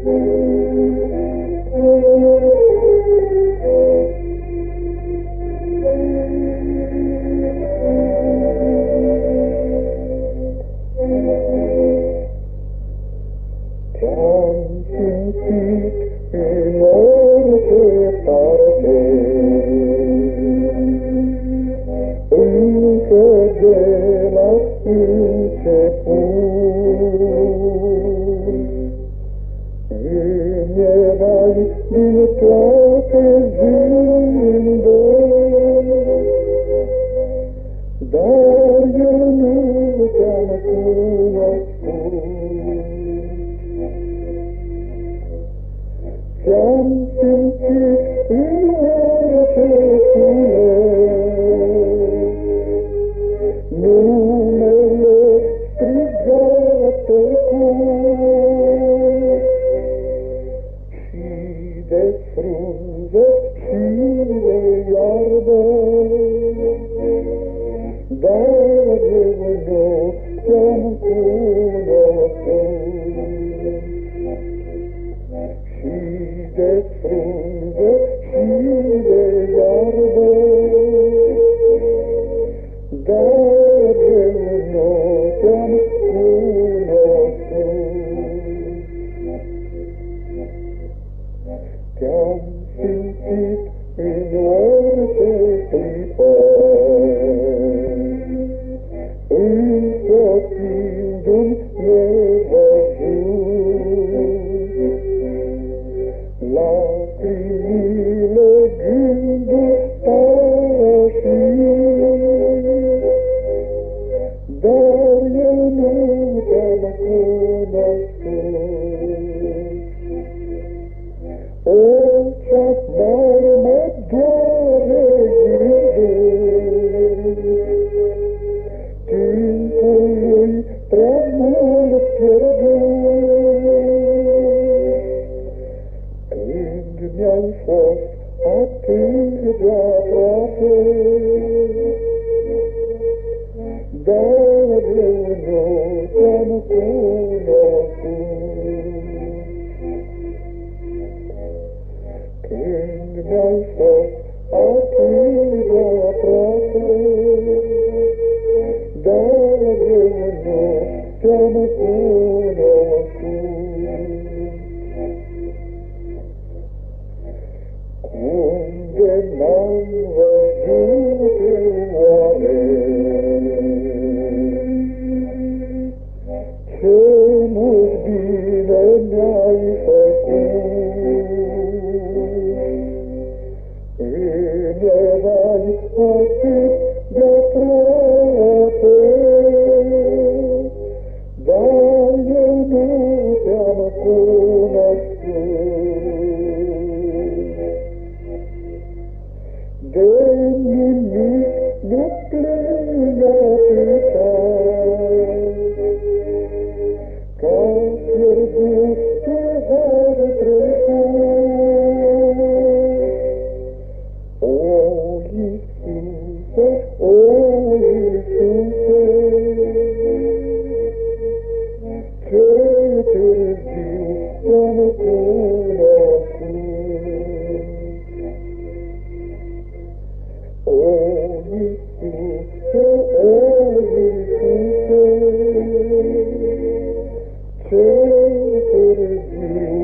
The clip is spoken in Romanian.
Din toate zilele, dar eu nu te-am cunoscut. Ți-am simțit în orice sunet numele strigat tăcut, de frunze și de iarbă, dar eu nu te-am cunoscut. Și de frunze și de iarbă, dar eu nu te-am cunoscut. Te-am simțit în orice clipă, însoțindu-mi nevăzut. Lacrimile gânduri tășit, dar eu nu te-am cunoscut. O, ce-ar mă doare gândul, timpul lui prea mult pierdut, când mi-ai fost atât de aproape, dar eu nu te-am cunoscut. Când mi-ai fost atât de aproape, dar eu nu te-am cunoscut. Cum de n-am văzut oare, ce mult bine mi-ai făcut. Erai atât de aproape, dar eu nu te-am cunoscut. De nimic nu plâng atâta, ca pierdut ce har trecut. O, Iisuse, o, Iisuse, ce târziu te-am cunoscut. O, Iisuse, o, Iisuse, ce târziu